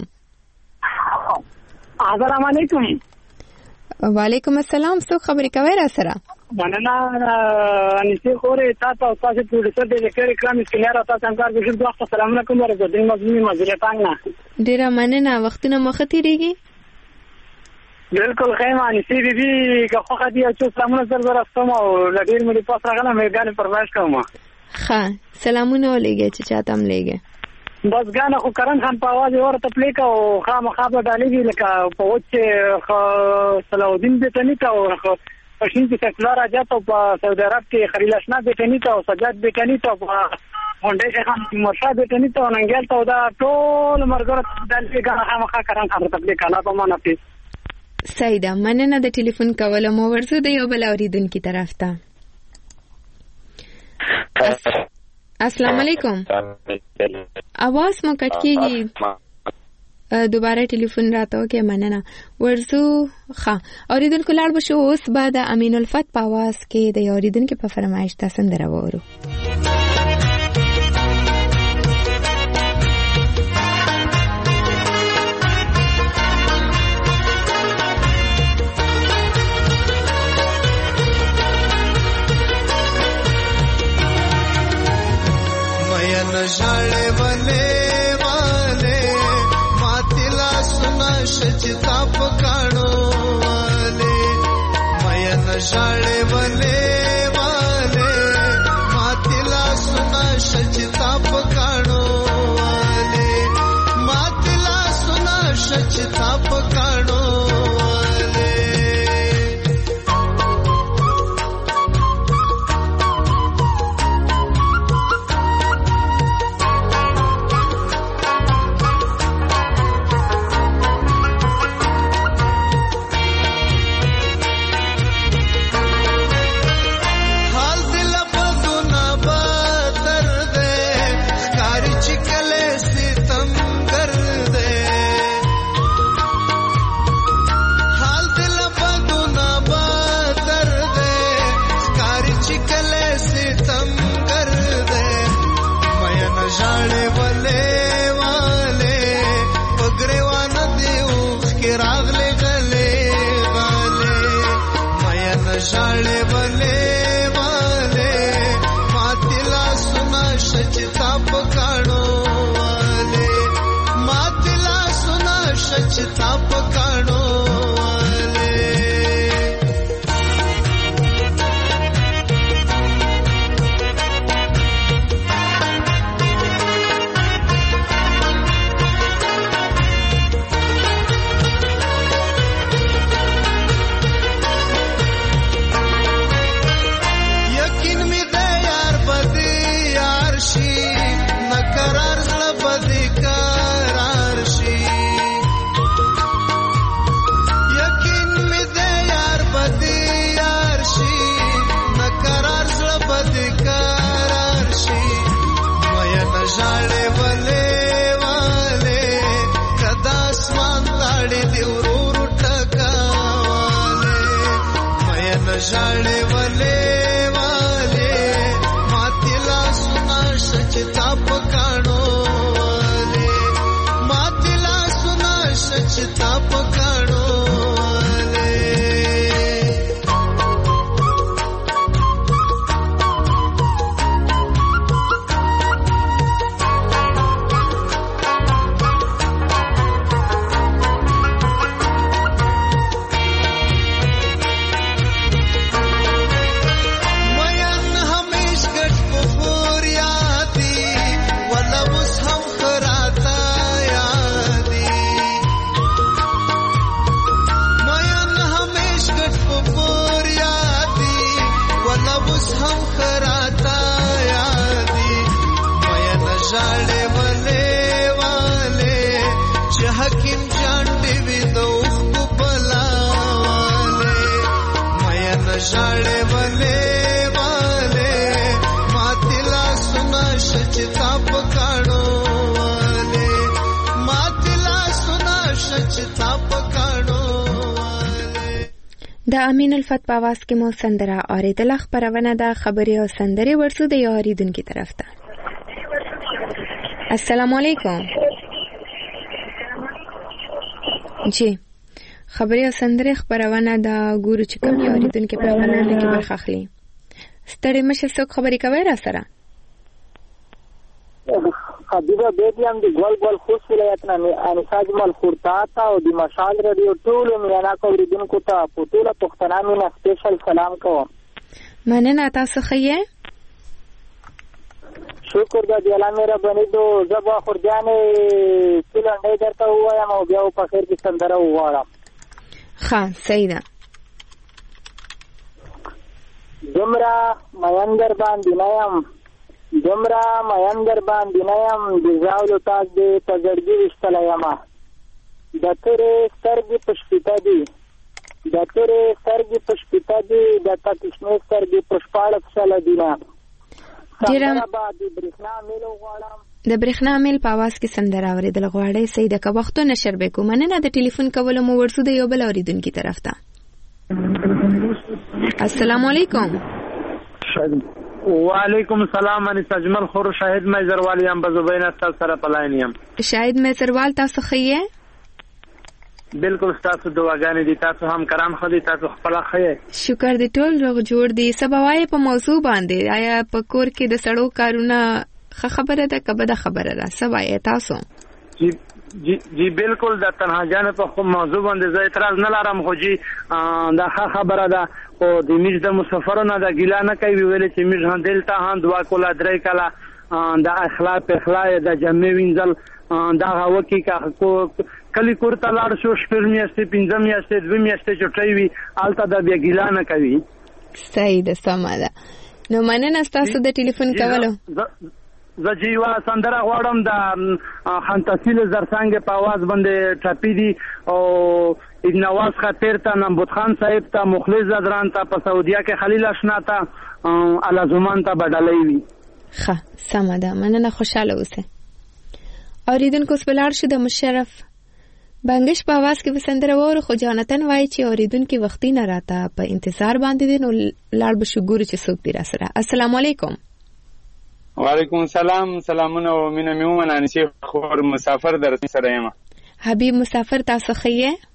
السلام علیکم وعلیکم السلام څو خبرې کوي را سره مننه انسی خورې تاسو او تاسو په دې سره د کړي کلام سکلر تاسو څنګه د شپږ وخت سلام علیکم ورته د مزمن مزلتان ډیره مننه وختونه مخ تیریږي بالکل خیمه انسی بی بی که خو خدي او سلامونه سره راستم او لډیر مې په پاسه غلا مې ګان پرواز کوم ښه سلامونه ولېږي چې چاته هم لېږي بس غانا خو کرن خان په आवाज ورته پلیک او خامخا به ډالېږي لکه په وچ صلاح الدین بیتنی ته او پښین کې سکلار راځه ته په سعودي عرب کې خلیل اشنا بیتنی ته او سجاد بیتنی ته په هونډې خان مرشد بیتنی ته ننګل ته دا ټول مرګره دلته غانا خامخا کرن خان ته پلیک انا په معنا پی سیدا مننه د ټلیفون کولو مو ورسو د یو بل اوریدونکو طرف ته السلام علیکم आवाज مو کټ کیږي دوباره ټلیفون راته وکي مننه ورسو ښه اوریدونکو لاړ بشو اوس بعد امین الفت په आवाज کې د اوریدونکو په فرمایش تاسو سندره وورو شچتا پکانو والے مین شاڑے والے والے ماتلا سنا شچتا پکانو والے ماتلا سنا شچتا پکانو शाले वाले वाले मातिला सुना शचता पकाणो वाले मातिला सुना शचता पकाणो वाले शाले वाले वाले कदा आसमान ताड़े देवरू टका वाले मयन शाले वाले वाले मातिला सुना शचता पकाणो वाले मातिला सुना शचता पकाणो वाले शाले वाले वाले हकीम जांडे विदो बला वाले मयन शाले वाले वाले मातिला सुना शचता पकाणो वाले मातिला सुना शचता पकाणो د امین الفت په आवाज کې مو سندره اوریدله. خبرونه د خبري او سندري ورسو د یاریدونکو طرف ته. السلام علیکم. جی خبري او سندري خبرونه د ګورو چې کوم یاریدونکو په ونه کې برخه اخلي. ستړي مشه څوک خبري کوي را سره؟ حبیبه بیبیم دی گل گل خوش ولایتنا انساج مال خورتاتا او دی مشال رادیو ټول میانا کوریدونکو ته په ټوله پښتنه مینا سپیشل سلام کوم. مننه تاسو خیه؟ شکر د دې الله مهرباني دو زبا خورجانې څلنډې درته وایم او بیا په خیر کې سندره وواړم. ښه صحیح ده. دومره مینګر باندې نیم دومره مینګر باندې نیم د زاولو تاک دې په زړګي ویشتلی یمه د تورې سترګې په شپېته دي د تورې سترګې په شپېته دي د تا کوچنۍ سترګې په شپاړس شله دي نه. د برېښنا میل په आवाज کې سندره اورېدل غواړئ. صحیح ده. که وختو نشر به کوم مننه د ټلیفون کولو مو ورسو د یو بل اوریدونکي طرف ته. السلام علیکم. وعلیکم السلام. ان سجمل خور شاهد میزروال یم بزبین استاد سره پلاین یم. شاهد میزروال تاسو خیه؟ بالکل تاسو دعاګانې دي. تاسو هم کرام خدي تاسو خپل خیه. شکر دې ټول روغ جوړ دي. سباوای په موضوع باندې آیا په کور کې د سړو کارونه خبره ده کبه ده خبره ده سبای تاسو؟ جی جی بالکل د تنها جان په موضوع باندې زه اعتراض نه لرم، خو جی دا ښه خبره ده، خو د میش د مسافرونو د ګیله نه کوي، ویل چې میش هم دلته هم دوه کوله درې کله د اخلاق اخلاق د جمع وینځل دا وکی کا کلی کورته لاړ شو شپږ میاشتې پنځه میاشتې دوه میاشتې چټي وي الته د بیا ګیله نه کوي. صحیح ده، سمه ده. نو مننه ستاسو د ټلیفون کولو. زه چې یوه سندره غواړم د خان تحصیل زرڅانګې په آواز باندې ټپي دي او ابن نواز خطیر ته، نمبود خان صاحب ته، مخلص زدران ته، په سعودیه کې خلیل اشنا ته، الازمان ته بدلې وي. ښه سمه ده، مننه، خوشحاله اوسئ. اوریدونکو اوس به لاړ شو د مشرف بنګش په آواز کې به سندره واورو، خو جانتن وایي چې اوریدونکي وختي نه راته په انتظار باندې دي، نو لاړ به شو ګورو چې څوک دي را سره. السلام علیکم. وعلیکم السلام، سلامونه او مینه مې ومنه. شیخ خور مسافر در سره یم. حبیب مسافر تاسو ښه یې؟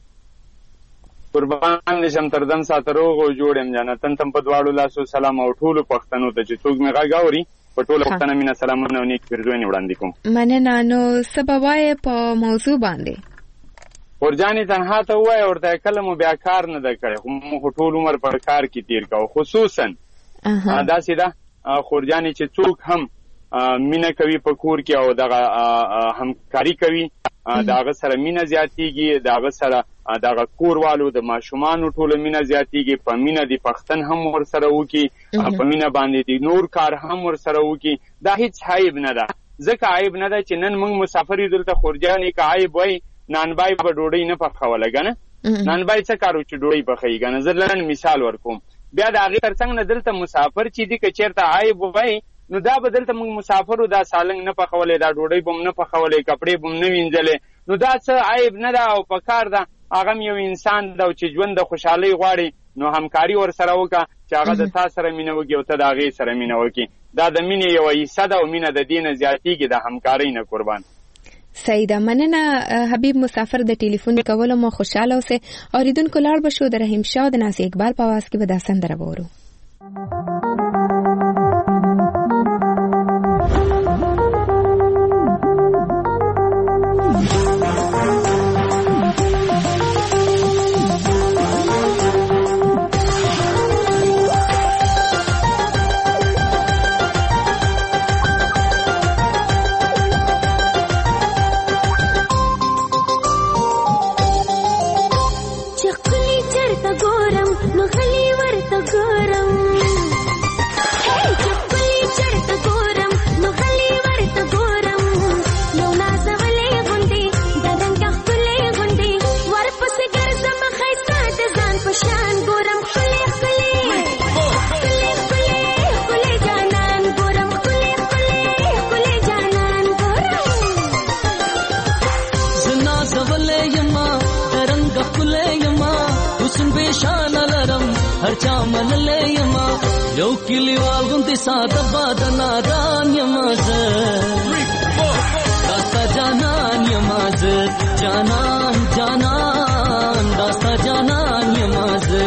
قربان دې شم، تر دم ساته روغ او جوړ یم جانتن. تم په دواړو لاسو سلام او ټولو پښتنو ته چې څوک مې غږ اوري په ټولو پښتنه مینه سلامونه او نیک پیرزوینې وړاندې کوم. مننه. نو څه به وایې په موضوع باندې؟ ورجانې تنها ته ووایه، ورته کله مو بیا کار نه ده کړی، خو موږ ټول عمر په کار کې تیر کوو. خصوصا داسې ده خورجانې چې څوک هم مینه کوي په کور کې او دغه همکاري کوي، د هغه سره مینه زیاتېږي، د هغه سره دغه کوروالو د ماشومانو ټوله مینه زیاتېږي. په مینه د پښتن هم ورسره وکړي، په مینه باندې د نور کار هم ورسره وکړي. دا هیڅ عیب نه ده، ځکه عیب نه ده چې نن موږ مسافر یو دلته خورجانې که عیب وایي نانبای به ډوډۍ نه پخوله کنه، نانبای څه کار و چې ډوډۍ پخوي کنه. زه لنډ مثال ورکوم. بیا د هغې تر څنګ نه دلته مسافر چې دي که چېرته عیب ووایي نو دا به دلته موږ مسافرو دا سالنګ نه پخولی، دا ډوډۍ به م نه پخولی، کپړې به م نه وینځلې، نو دا څه عیب نه ده او په کار ده. هغه م یو انسان ده او چې ژوند د خوشحالۍ غواړي نو همکاري ورسره وکړه چې هغه د تا سره مینه وکړي او ته د هغې سره مینه وکړي. دا د مینې یوه حصه ده او مینه د دې نه زیاتېږي، د همکارۍ نه. قربان. صحیح ده، مننه حبیب مسافر د ټلیفون کولو مو خوشاله اوسئ. اوریدونکو لاړ به شو د رحیم شاه د نازي اقبال په آواز کې به دا سندره واورو. یو کلیوال غوندې ساده باده نادان یما زه، داستا جانان یما زه، جانان جانان داستا جانان یما زه.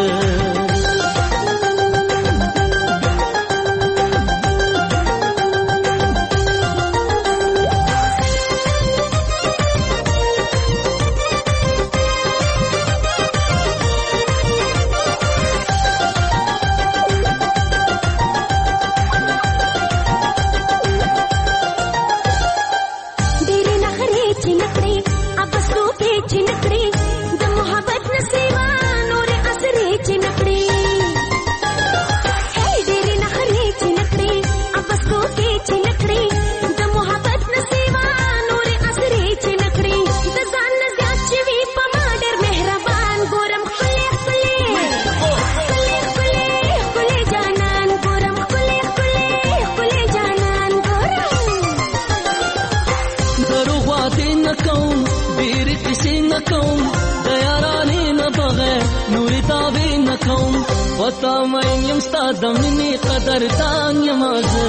وتا مې یم ستا د مینې قدردان یما زه،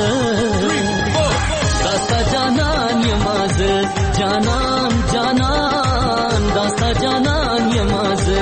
داستا جانان یما زه، جانان جانان داستا جانان یما زه.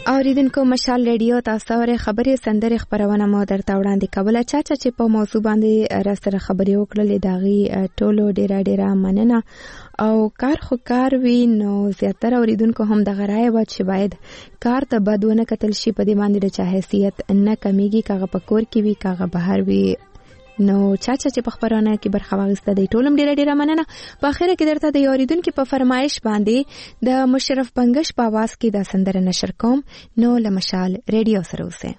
اوریدونکو مشال ریډیو تاسو ورې خبرې سندرې خبرونه مو درته وړاندې کوله. چا چې په موضوع باندې را سره خبرې وکړلې داغي ټولو ډیره ډیره مننه. او کار خو کار وی نو زیاتره اوریدونکو هم د غراي و چې باید کار ته بدونه کتل شي، په دې باندې د چا حیثیت نه کمیږي، کاغه پکور کې وی کاغه بهر وی. نو چا چې په خبرونه کې برخه واغسته دی ټولم ډیره ډیره مننه. په اخره کې درته د اوریدونکو په فرمایش باندې د مشرف بنگش په आवाज کې د سندره نشر کوم. نو لمشال ریډیو سره اوسه.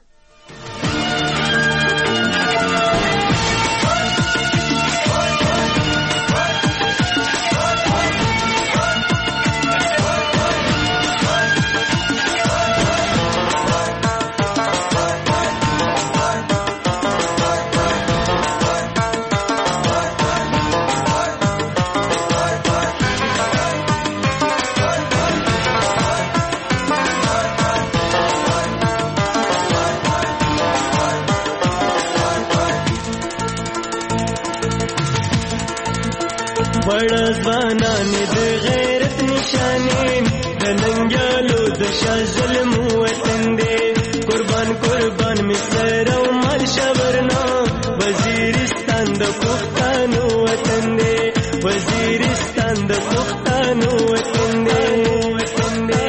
बड़ा ज़वानाने दे गैरत निशाने दनंग्यालो दशा ज़ुल्म वतन दे कुर्बान कुर्बान मिसरा उमर शबरना वज़ीरिस्तान द पुख्तानो वतन दे वज़ीरिस्तान द पुख्तानो वतन दे वतन दे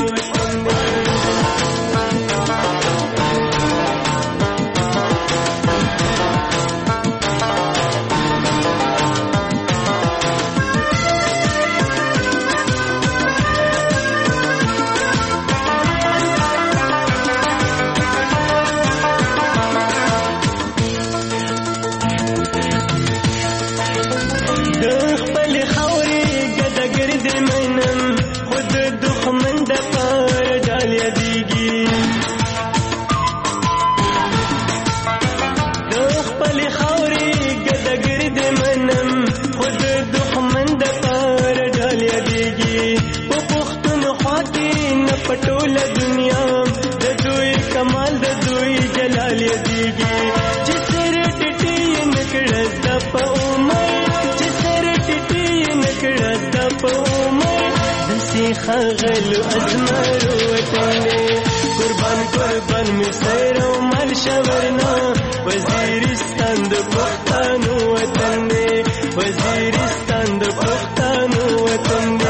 पटोला दुनिया ददुई कमाल ददुई जलाल दीगी जिसर टिटी नकड़स दप उमर जिसर टिटी नकड़स दप उमर दसी खगल अजमर वतने कुर्बान कुर्बान मिसरा उमर शबरना वज़ीरिस्तान द पुख्तानो वतन दे वज़ीरिस्तान द पुख्तानो वतन दे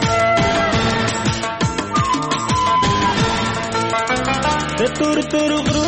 तुर तुर